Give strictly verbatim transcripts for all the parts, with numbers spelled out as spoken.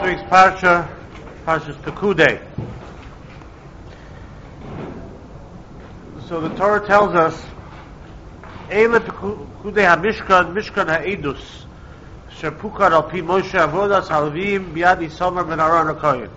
week's parsha, Parshas Pekudei. So the Torah tells us, Eile Pekudei HaMishkan, Mishkan HaEdus, Shepukar al Pi Moshe Avodas Halvim Biad Isamar Ben Aron HaKoyin.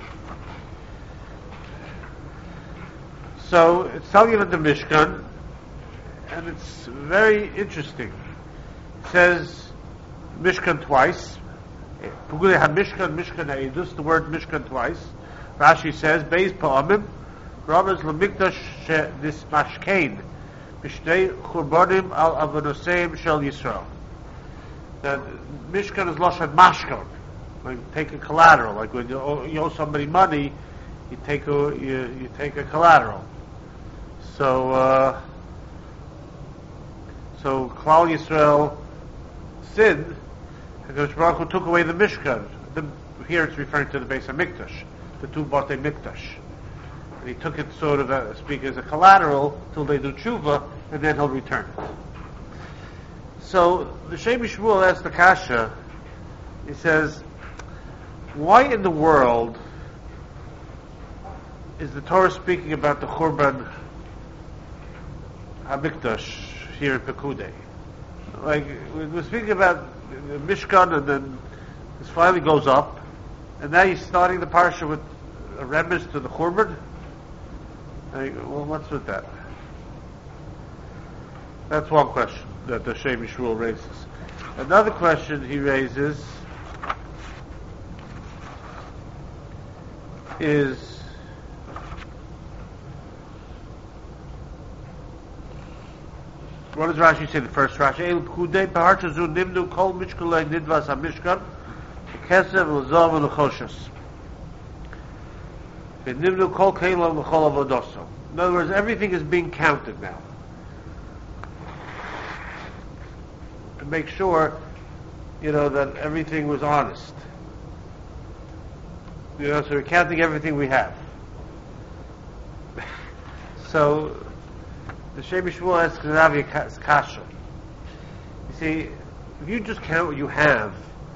So it's telling you about the Mishkan, and it's very interesting. It says Mishkan twice. Pekudei HaMishkan, Mishkan HaEdus, the word Mishkan twice. Rashi says, Beis Pa'amim, Ramaz L'Mikdash She'nismashkein, Mishnei Churbanim Al Avonoseim Shel Yisrael. That Mishkan is Lashon Mashkan, like take a collateral, like when you owe, you owe somebody money, you take a, you, you take a collateral. So, uh, so Klal Yisrael sinned, because Baruch Hu took away the Mishkan. The, here it's referring to the Beis HaMikdash, the two Batei Mikdash. And he took it sort of, uh, speak as a collateral till they do tshuva, and then he'll return it. So the Shem Shmuel asks the Kasha, he says, why in the world is the Torah speaking about the Churban HaMikdash here in Pekudei? Like, we're speaking about the Mishkan, and then this finally goes up, and now he's starting the parsha with a remez to the Churban. Like, well, what's with that? That's one question that the Shem Yishmuel raises. Another question he raises is, what does Rashi say? The first Rashi, El Pekudei Paharcha Zu Nimnu Kol Mishkulei Nidvas HaMishkan Kesev L'Zav L'Choshas Nimnu Kol Keilam L'Chol Avodoso. In other words, everything is being counted now to make sure, you know, that everything was honest. You know, so we're counting everything we have. So the Shem Shmuel asks Rav Kasha. You see, if you just count what you have,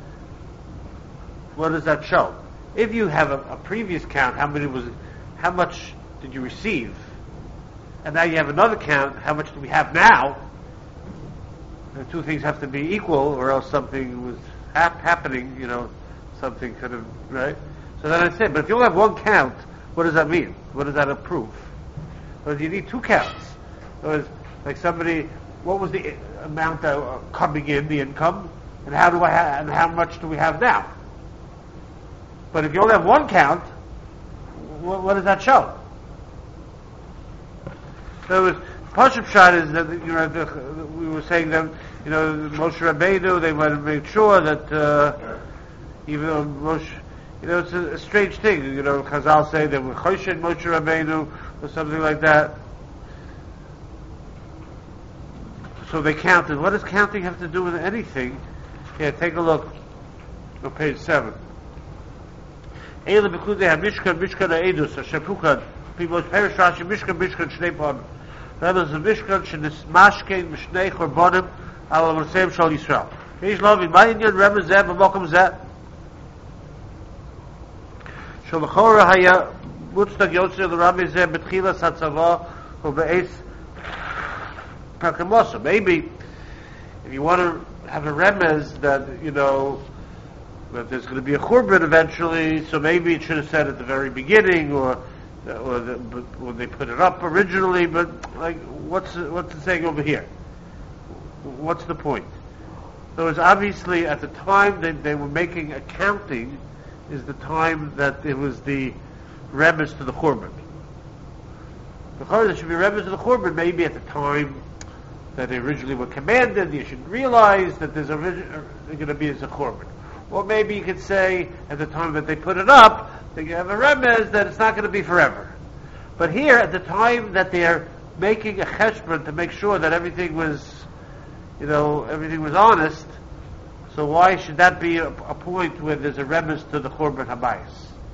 what does that show? If you have a, a previous count, how many was, how much did you receive? And now you have another count, how much do we have now? The two things have to be equal, or else something was hap- happening. You know, something could have, right? So then I said, but if you only have one count, what does that mean? What does that approve? Well, you need two counts. Was like somebody, what was the amount that uh, coming in, the income, and how do I ha- and how much do we have now? But if you only have one count, what, what does that show? So it was, Pashup Shad is that, you know, the, we were saying that, you know, Moshe Rabbeinu, they wanted to make sure that uh, even though Moshe, you know, it's a, a strange thing, you know, Chazal say they were Choshen Moshe Rabbeinu or something like that. So they counted. What does counting have to do with anything? Here, take a look on page seven. Eile Pekudei HaMishkan, Mishkan HaEdus, HaShepukad, Pimos Perish Rashi, Mishkan, Mishkan, Shnei Panim. Rebels of Mishkan, Shenismashkein, Mishnei Churbanim, Al Avonoseim Shel Yisrael. Eish Lovi, my Indian Rebels Zeh, B'mokum Zeh. Shalachora Haya, Mutztag Yotzei L'Rami Zeh, B'tchilas HaTzavah, U'Be'ez Pakamosa. Maybe if you want to have a remez that, you know, that there's going to be a churban eventually, so maybe it should have said at the very beginning, or or the, when they put it up originally. But like, what's what's it saying over here? What's the point? So it's obviously at the time that they were making accounting is the time that it was the remez to the churban. The churban should be remez to the churban maybe at the time that they originally were commanded. You should realize that there's origi- going to be as a churban. Or maybe you could say, at the time that they put it up, they have a remez that it's not going to be forever. But here, at the time that they're making a cheshbon to make sure that everything was, you know, everything was honest, so why should that be a, a point where there's a remez to the Churban Habayis?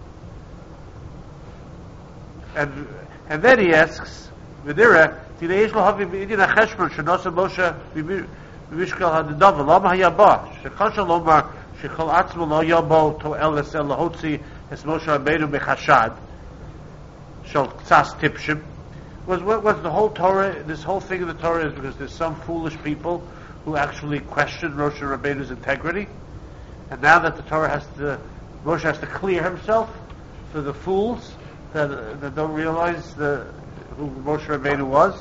And and then he asks, V'nira, Tinei Yesh Lo Havi B'idin HaCheshbon Shenosa Moshe B'mishkal HaDadav Lama Hayabah Shekasha Lomar shechol atzmo lo yobo to eles el lahotzi es Moshe Rabbeinu bechashad shel tzas tipshim. Was what was the whole Torah? This whole thing of the Torah is because there's some foolish people who actually question Moshe Rabbeinu's integrity, and now that the Torah has to, Moshe has to clear himself for the fools that uh, that don't realize the, who Moshe Rabbeinu was.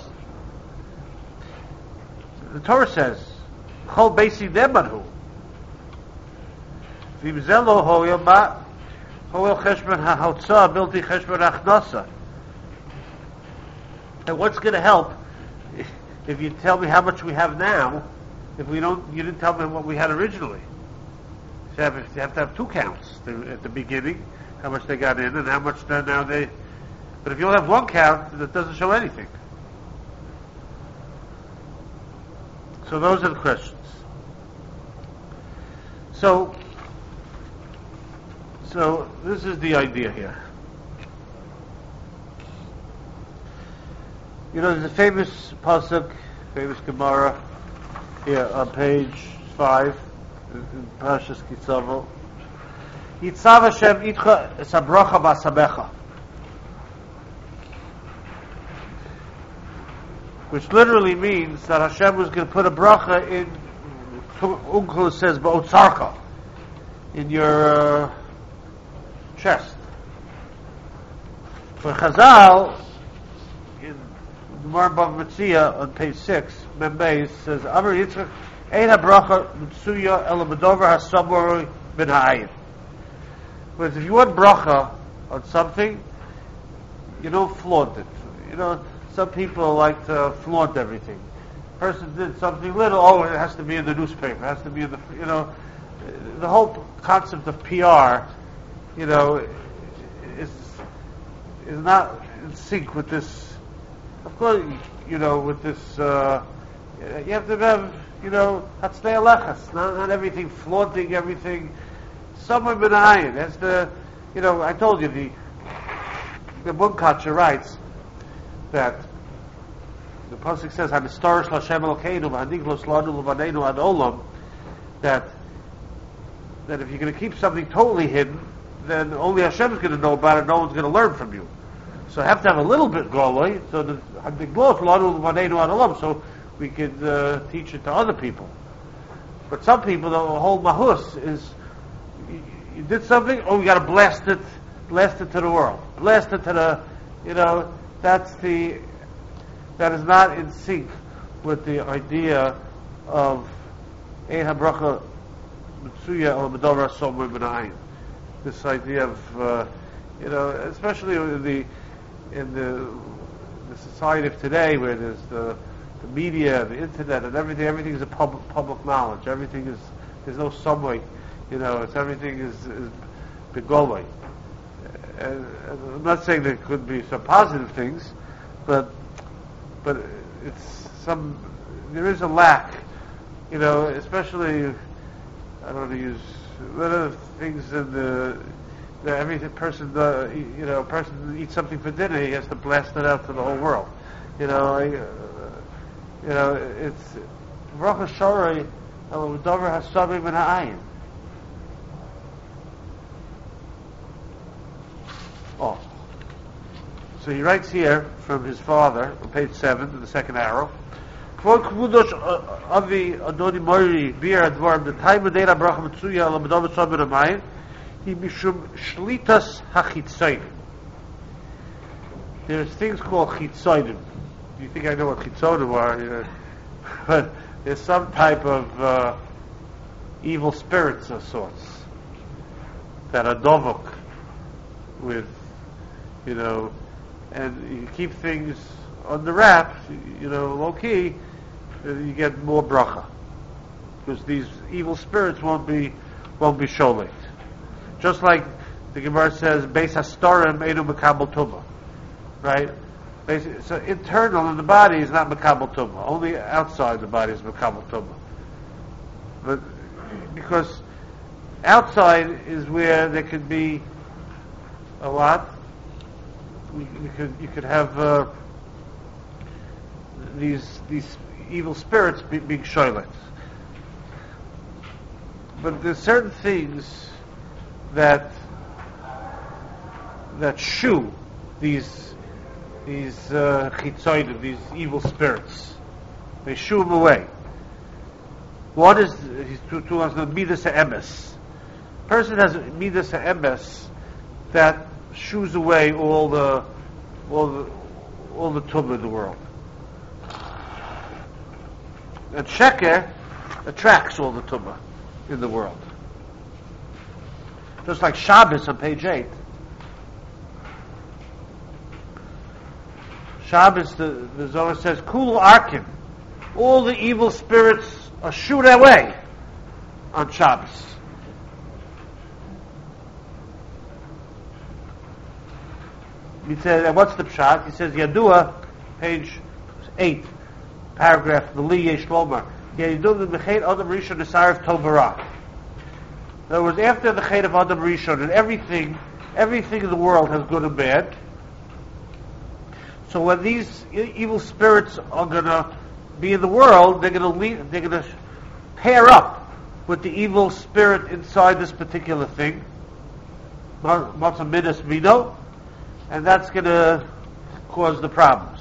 The Torah says, "Chol beisi nemanhu." V'imzelo hoyel ma hoyel cheshbon ha'hotza bilti cheshbon achnasa. And what's going to help if, if you tell me how much we have now? If we don't, you didn't tell me what we had originally. So you have, you have to have two counts at the beginning, how much they got in and how much now they. But if you only have one count, that doesn't show anything. So those are the questions. So, so this is the idea here. You know, there's a famous pasuk, famous Gemara here on page five in Parashas Kitzavo. Yitzav Hashem itcha es habracha b'asamecha, which literally means that Hashem was going to put a bracha in. Uncle says ba'otzarka, in your uh, chest. For Chazal, in Gemara Bava Metzia on page six, Membeis says, "Amar Yitzchak ein habracha mitzuya ela b'dover hasamor min ha'ayin." But if you want bracha on something, you don't flaunt it. You know, some people like to flaunt everything. Person did something little, oh, it has to be in the newspaper, it has to be in the, you know, the whole concept of P R, you know, is is not in sync with this. Of course, you know, with this, uh, you have to have, you know, hatztei alechas, not, not everything flaunting everything. Somewhere benayin. That's the, you know, I told you the the Munkacher writes that. The pasuk says, "Hanistorish Lashem Elokeinu v'haniglos lanu l'vaneinu ad olam." That that if you're going to keep something totally hidden, then only Hashem is going to know about it. No one's going to learn from you. So I have to have a little bit goloi, so the haniglos lanu l'vaneinu ad olam, so we could uh, teach it to other people. But some people, the whole mahus is you, you did something, oh, we got to blast it, blast it to the world, blast it to the, you know, that's the. That is not in sync with the idea of Ein HaBracha Mitzuya or B'dover Somewhere B'na'ayin. This idea of, uh, you know, especially in the in the, the society of today, where there's the, the media, the internet, and everything. Everything is a public public knowledge. Everything is there's no subway. You know, it's everything is is begoloi. And, and I'm not saying there could be some positive things, but. But it's some, there is a lack, you know, especially, I don't want to use, one of the things in the, the every person, uh, you know, a person eats something for dinner, he has to blast it out to the whole world. You know, I, uh, you know, it's, Baruch HaShorei, El Dover HaSabim and Ha'ayin. Oh. So he writes here from his father on page seven in the second arrow. Kvod kvudosh avi adoni mori bir advarim the time of data bracha mitzuya ala medav tzabir amayim he mishum shlitas hachitzonim. There's things called chitzonim. You think I know what chitzonim are? You know? But there's some type of uh, evil spirits of sorts that are dovok with, you know. And you keep things on the wrap, you know, low key, you get more bracha, because these evil spirits won't be won't be sholet. Just like the Gemara says, "Beis hastorim einu mekabel tumah," right? Basically, so internal in the body is not mekabel tumah. Only outside the body is mekabel tumah. But because outside is where there could be a lot. You could you could have uh, these these evil spirits be, being shoylets. but there's certain things that that shoo these these uh, chitzonim, these evil spirits. They shoo them away. One is he's to to us the midas ha'emes. Person has midas ha'emes that shoos away all the all the all the tumah in the world. And sheker attracts all the tumah in the world. Just like Shabbos on page eight. Shabbos, the, the Zohar says, Kul Arkin. All the evil spirits are shooed away on Shabbos. He says, what's the pshat? He says, Yadua, page eight, paragraph, the Li Yesh Lomar. Yadua the Mechet Adam Rishon Nesarav Tovara. In other words, after the Chet of Adam Rishon, and everything, everything in the world has good and bad. So when these e- evil spirits are going to be in the world, they're going to lead, they're going to pair up with the evil spirit inside this particular thing, Matzah Midas Mido, and that's going to cause the problems.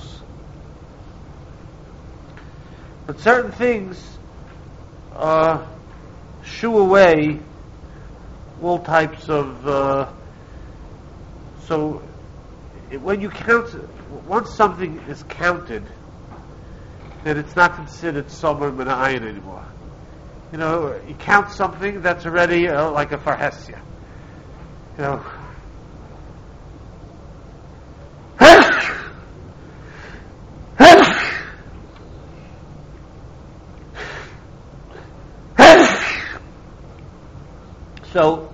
But certain things uh, shoo away all types of. Uh, so when you count, once something is counted, then it's not considered somer min ha'ayin anymore. You know, you count something that's already uh, like a farhesia. You know. So,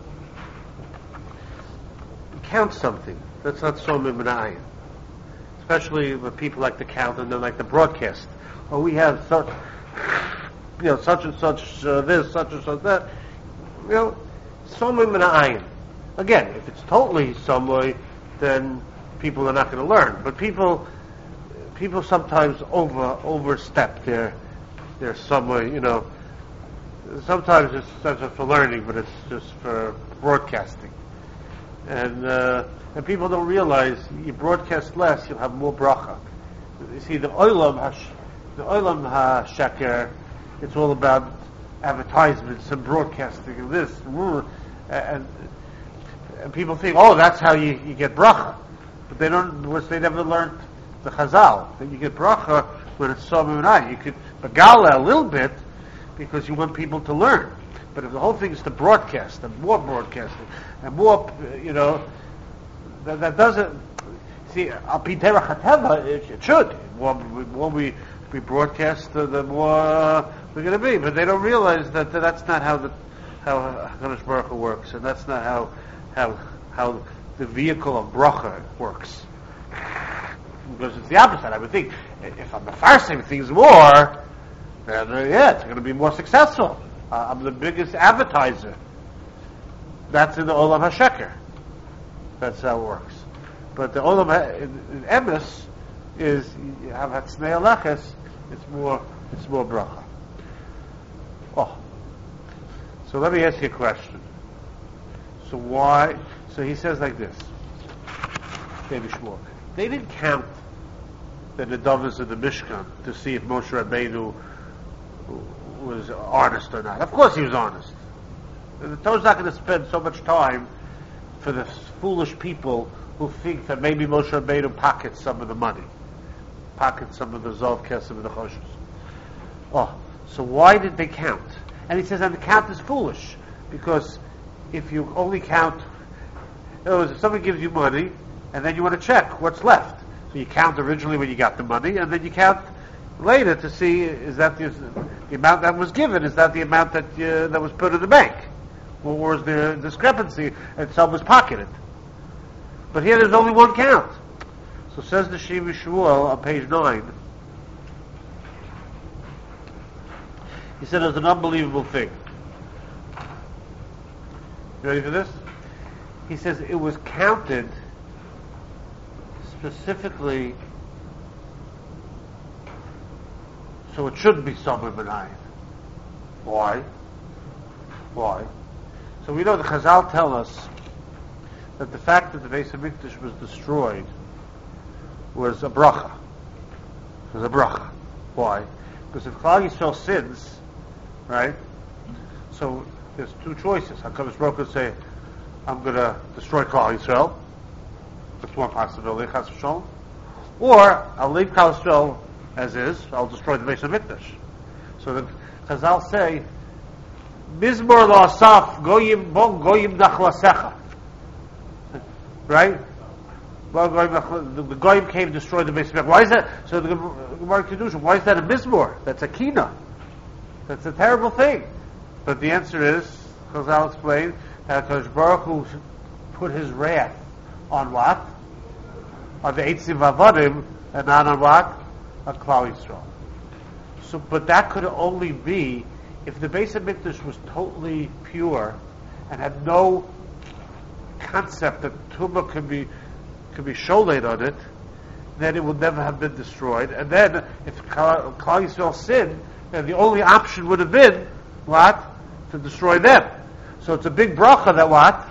count something. That's not somer min ha'ayin. Especially when people like to count and then like to broadcast. Oh, we have such, you know, such and such uh, this, such and such that. You know, somer min ha'ayin. Again, if it's totally some way, then people are not going to learn. But people, people sometimes over overstep their their some way. You know, sometimes it's not for learning, but it's just for broadcasting. And uh, and people don't realize you broadcast less, you'll have more bracha. You see, the olam hash, the olam ha-sheker, it's all about advertisements and broadcasting and this and, and and people think, oh, that's how you, you get bracha, but they don't. Which they never learned the Chazal that you get bracha when it's somer min ha'ayin. You could begala a little bit because you want people to learn. But if the whole thing is to broadcast and more broadcasting and more, you know, that, that doesn't. See, al pi derech hateva, it, it should. The more, the more we we broadcast, the, the more uh, we're going to be. But they don't realize that, that that's not how the how Hakadosh Baruch Hu works, and that's not how how how the vehicle of bracha works. Because it's the opposite. I would think if I'm mefarsing things more, then uh, yeah, it's going to be more successful. Uh, I'm the biggest advertiser. That's in the Olam HaSheker. That's how it works. But the Olam HaEmes is, you have Hatznei Aleches, it's more, it's more bracha. Oh. So let me ask you a question. So why, so he says like this, David Shmuel, they didn't count the Nedavos of the Mishkan to see if Moshe Rabbeinu was honest or not. Of course he was honest. The Torah's not going to spend so much time for the foolish people who think that maybe Moshe Rabbeinu pockets some of the money, pockets some of the Zov Kesef of the Choshes. Oh, so why did they count? And he says, and the count is foolish, because if you only count, in other words, if someone gives you money, and then you want to check what's left. So you count originally when you got the money, and then you count later to see, is that the, the amount that was given, is that the amount that uh, that was put in the bank? Or was there a discrepancy and some was pocketed? But here there's only one count. So says the Shiva Shmuel on page nine, he said there's an unbelievable thing. You ready for this? He says it was counted specifically, so it shouldn't be somer min ha'ayin. Why? Why? So we know the Chazal tell us that the fact that the Beis HaMikdash was destroyed was a bracha. It was a bracha. Why? Because if Klal Yisrael sins, right? So there's two choices. HaKadosh Baruch Hu say, I'm going to destroy Klal Yisrael. That's one possibility, Chas v'Shalom. Or I'll leave Klal Yisrael as is. I'll destroy the Beis HaMikdash. So the Chazal say, Mizmor lo asaf goyim bon goyim nachlasecha. Right? The goyim came and destroyed the Beis HaMikdash. Why is that? So the Gemara Kedusha, why is that a mizmor? That's a kina. That's a terrible thing. But the answer is, Chazal explained, that HaKadosh Baruch Hu put his wrath on what? On the Eitzim Vavadim, and not on what? On Klal Yisrael. So, but that could only be if the Beis HaMikdash was totally pure and had no concept that Tumah could be could be sholayed on it, then it would never have been destroyed. And then, if Klal Yisrael sinned, then the only option would have been what? To destroy them. So it's a big bracha that what?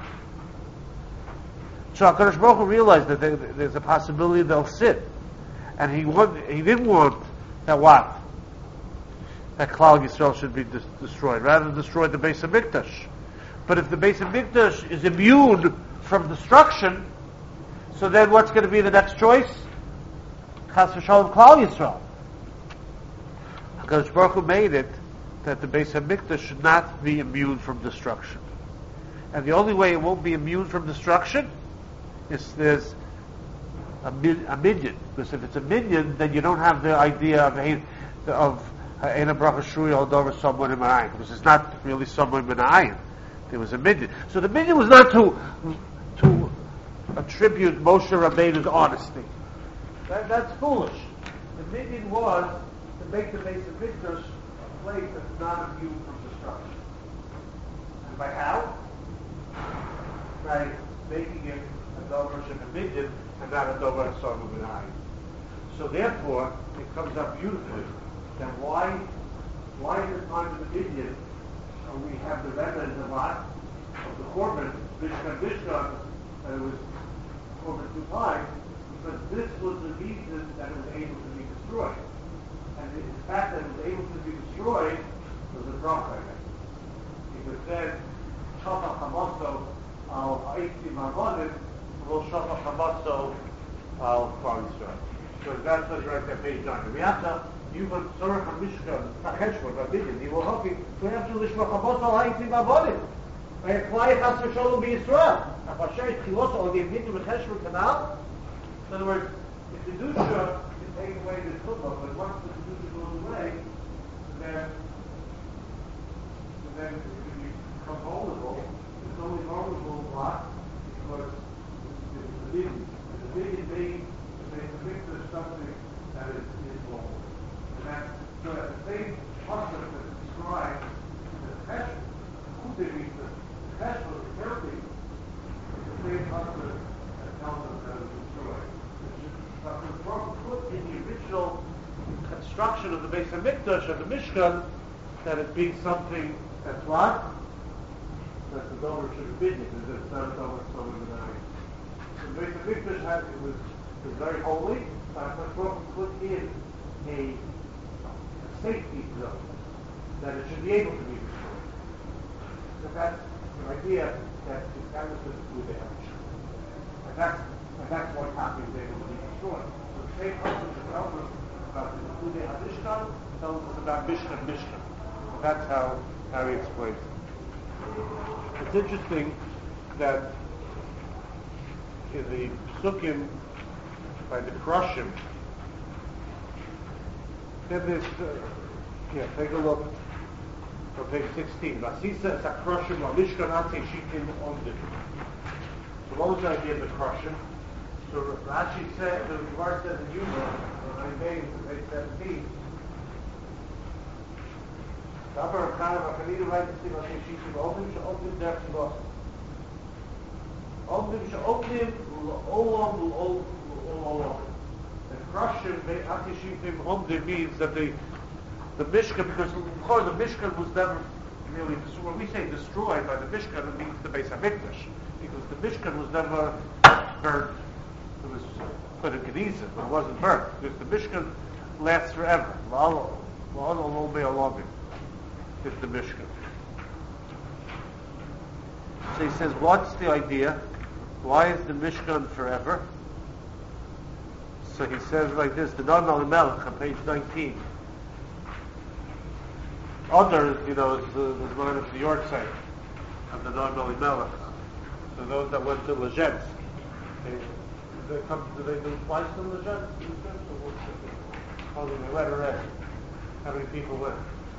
So HaKadosh Baruch Hu realized that there, there's a possibility they'll sin. And he want, he didn't want that what? That Klal Yisrael should be dis- destroyed, rather than destroy the Beis HaMikdash. But if the Beis HaMikdash is immune from destruction, so then what's going to be the next choice? Chas v'Shalom Klal Yisrael. HaKadosh Baruch Hu made it that the Beis HaMikdash should not be immune from destruction. And the only way it won't be immune from destruction is there's a, min, a minion. Because if it's a minion, then you don't have the idea of of Eina Bracha Shuri Aldover someone in Manayin, because it's not really someone in Manayin. There was a minion. So the minion was not to to attribute Moshe Rabbeinu's honesty. That, that's foolish. The minion was to make the Beis HaMikdash a place that's not immune from destruction. And by how? By making it a Dover Sheminion and not a Dover Hassan B'nai. So therefore, it comes up beautifully that why, why in the time of the Midian uh, we have the remnants of what? Of the Korban, Mishkan Mishkan, and it was Korban two times, because this was the reason that it was able to be destroyed. And the fact that it was able to be destroyed was a bracha. Because then, Shafach Hamaso al Eitzim Avodim, will Shafach Hamaso al Klal Yisrael. So that's what's right there, page nine. We have to, you will Tzorach HaMishkan, Tacheshvot, Rabbidim, you will hope you, so you have to Lishmach Hamaso al Eitzim Avodim. Klai Chas v'Sholom b'Yisrael. Achasher Tchiloso al Yevnitu v'Cheshvot Kanal. In other words, if the Kedusha can take away the Tumah, but once the Kedusha goes away, then, then it can become vulnerable. It's only vulnerable a lot because it's the vision. The vision being to make there's something that is, is vulnerable. And that's, so that the same concept that's described in the Cheshbon, who did we, the Cheshbon, the Kerti, is the same concept that tells us that it's destroyed. But the Torah put in the original construction of the Beis HaMikdash, of the Mishkan, that it be something that's what? That's the Dover should have been, because it's not a Dover so in the night. The Beis HaMikdash had, it was, it was very holy, but the Torah put in a, a safety zone, that it should be able to be destroyed. So that's the idea that that was the Kude And that's, and that's why copy is able to be destroyed. So the same concept that tells us about the Kude HaMishkan tells us about Mishkan Mishkan. That's how, how he explains it. It's interesting that in the Psukim by the Krushim, then there's, uh, yeah, take a look on page sixteen. Vasisa es HaKrushim Mishkan Atei Shikim Omdim. So what was the idea of the Krushim? So Rashi said, the Gemara says in Yuma, on page seventeen, Dabar Chana V'Chanina right to see Atei Shikim Omdim she'omdim derech Shivos. Omdim she'omdim l'olam l'olam. The Krushim Atei Shikim Omdim means that the the Mishkan, because of course the Mishkan was never really, when we say destroyed by the Mishkan, it means the Beis HaMikdash, because the Mishkan was never burnt. It was put in Geniza, but it wasn't burnt, because the Mishkan lasts forever. It's the Mishkan. So he says, what's the idea? Why is the Mishkan forever? So he says like this, the Noam Elimelech on page nineteen. Others, you know, is the, is one of the York side of the Noam Elimelech. So those that went to Lezhensk, they, they come, do they do twice to Lezhensk? Oh, they let her in. How many people went?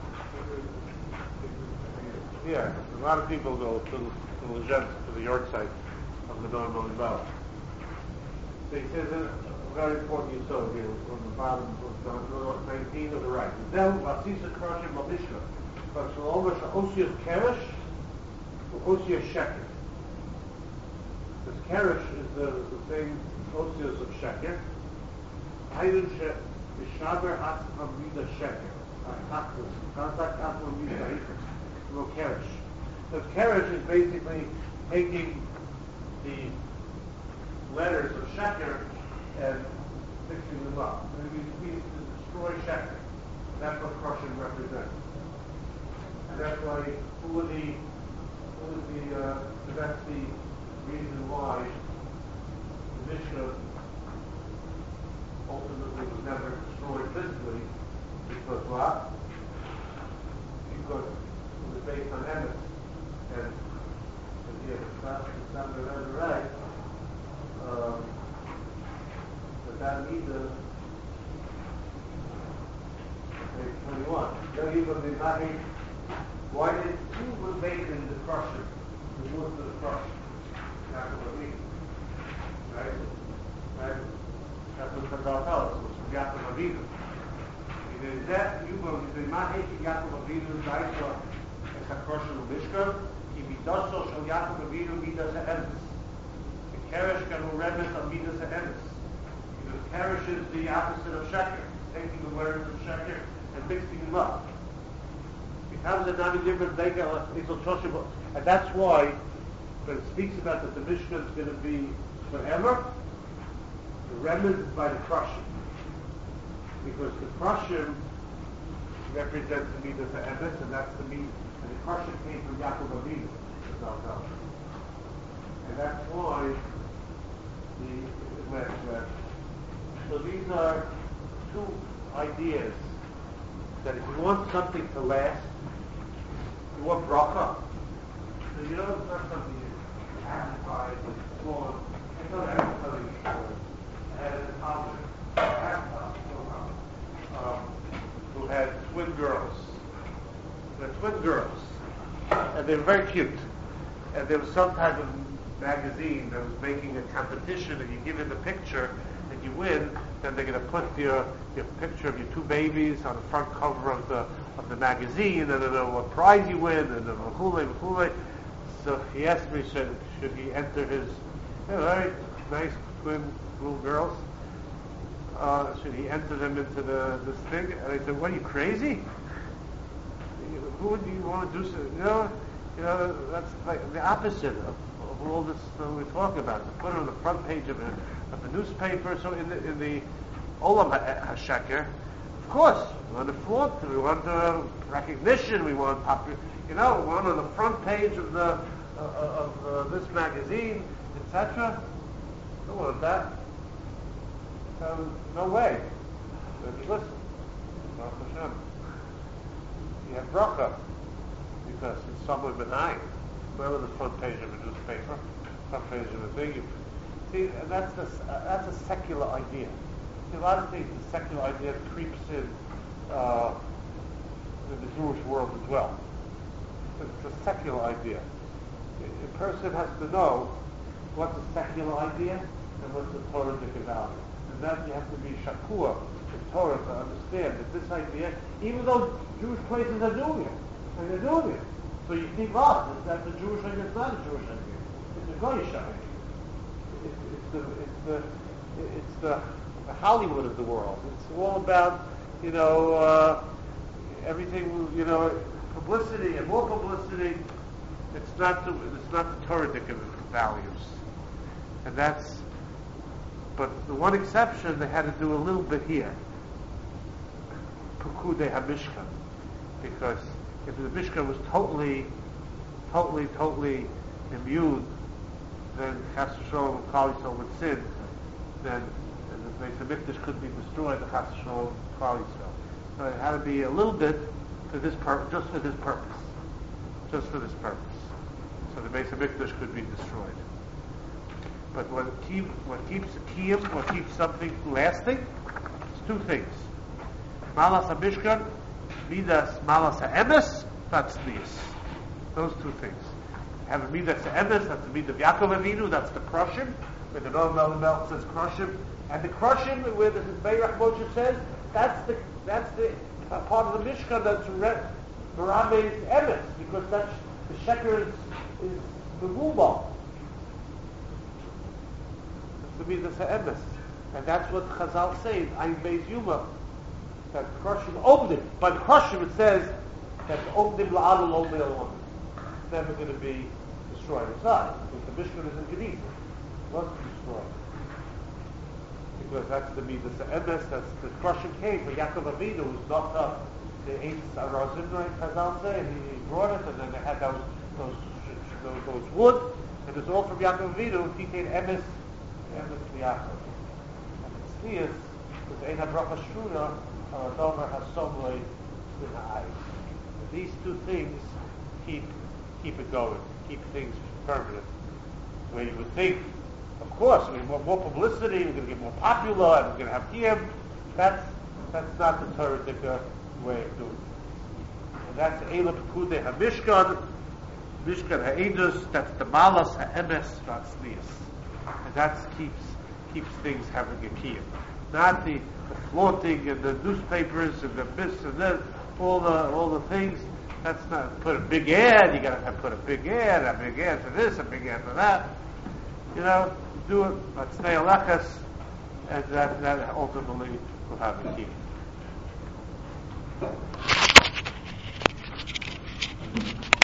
Yeah, a lot of people go to, to Lezhensk, to the York side of the Noam Elimelech. So he says a very important yisod here on the bottom of nineteen of the right. Then Vasisa Krashim Malishka, but Shalom Osius Keresh, Osius Sheker. This Keresh is the, the same Osius of Sheker. Haydun She Mishaber Hat Hamida Sheker. Contact Hat Hamida Sheker. No Keresh. The Keresh is basically taking the letters of Sheker and fixing them up. And it means to destroy Sheker. That's what Krushim represents. And that's why who was the, who was the, uh, that's the reason why the Mishnah ultimately was never destroyed physically, because what? Because it was based on emes. And, and here, the Psalm the right, um, but that needs a page twenty-one. Why did who was made in the crusher? Who was the crusher? Yaakov Avinu. Right? Right? That's what Chazal tells us. It was from Yaakov Avinu. He said, that you will, he said, Ma Heiki Yaakov Avinu Daisa Es HaKrosher L'Mishka Ki Midaso Shal Yaakov Avinu Midas HaEmes. The Keresh Ganu Remes on Midas HaEmes. Because Keresh is the opposite of Sheker. Taking the words of Sheker and mixing them up. Becomes a non-different Deika and that's why when it speaks about that the Mishnah is going to be forever, the remnant is by the Krushim. Because the Krushim represents the Midas HaEmes, and that's the Midas, and the Krushim came from Yaakov Avinu, and that's why the last verse. So these are two ideas that if you want something to last, you want bracha. So you know it's not something you advertise and explore. It's not advertising before. I had an option, um, who had twin girls. They're twin girls. And they were very cute. And there was some type of magazine that was making a competition, and you give it a picture, and you win, then they're going to put your, your picture of your two babies on the front cover of the of the magazine, and then know what prize you win, and then v'chulei, v'chulei. So he asked me, should, should he enter his, you know, very nice twin little girls, uh, should he enter them into the this thing? And I said, what, are you crazy? Who would you want to do so? You know, you know, that's like the opposite of, of all this that we're talking about. To put it on the front page of a, of a newspaper, so in the, in the Olam HaSheker, of course, we want to flaunt, we want uh, recognition, we want popular, you know, we want on the front page of the uh, of uh, this magazine, et cetera. Don't want that. So, no way. But listen, Baruch Hashem, you have bracha, because it's somewhere benign. Wherever the front page of a newspaper, front page of a thing, you see, and that's the, uh, that's a secular idea. See, a lot of things, the secular idea creeps in uh, in the Jewish world as well. It's a secular idea. A person has to know what's a secular idea and what's a Torah-dic value. And that you have to be shakua in Torah to understand that this idea, even though Jewish places are doing it, and they're doing it. So you think, oh, that's a Jewish idea, it's not a Jewish idea. It's a Goyish idea. It's, it's the, it's the, it's the, the Hollywood of the world. It's all about, you know, uh, everything, you know, publicity and more publicity, it's not the, it's not the Torah values. And that's, but the one exception, they had to do a little bit here. Pekudei HaMishkan. Because if the Mishkan was totally, totally, totally immune, then Chas V'Sholom and Klal Yisrael would sin, then the Beis HaMikdash couldn't be destroyed, the Chas V'Sholom and Klal Yisrael. So it had to be a little bit for this pur- just for this purpose. Just for this purpose. So the Beis HaMikdash could be destroyed. But what, keep, what keeps a kiyum, what keeps something lasting, is two things. Malas HaMishkan, Midas Malas HaEmes, that's Tznius. Those two things. Have a Midas HaEmes, that's the Midah of Yaakov Avinu, that's the Krushim, where the Noam Melech says Krushim. And the Krushim, where the Beirach Moshe says, that's the that's the uh, part of the Mishkan that's Merame's Emes, because that's, the Sheker is, is the Mubal. To be the Emes. And that's what Chazal say, Ayin Beis Yuma, that crushing Omdim. But crushing, it says that Omdim La'adul Omdim La'adul. It's never going to be destroyed. It's not, because the Mishkan is in Gedisa. It wasn't destroyed. Because that's the Midas Emes, that's the crushing came for Yaakov Avinu, who's knocked up the eight Arazim, right? Chazal say, and he brought it, and then they had those those those, those wood, and it's all from Yaakov Avinu, he came Emes, Emes Yaakov. Tznius, because Ein HaBracha Shruna, or Domer HaSomlei in the eye. These two things keep keep it going, keep things permanent. Where you would think, of course, we want more publicity, we're going to get more popular, and we're going to have Kiyum. That's that's not the Torah way of doing it. And that's Eila Pekudei HaMishkan, Mishkan HaEdus, that's the Malas HaEmes, not Tznius. And that keeps keeps things having a Kiyum. Not the, the flaunting and the newspapers and the this and that, all the all the things. That's not, put a big ad, you got to put a big ad, a big ad for this, a big ad for that. You know, do it, let's stay alachas, and that, that ultimately will have a key.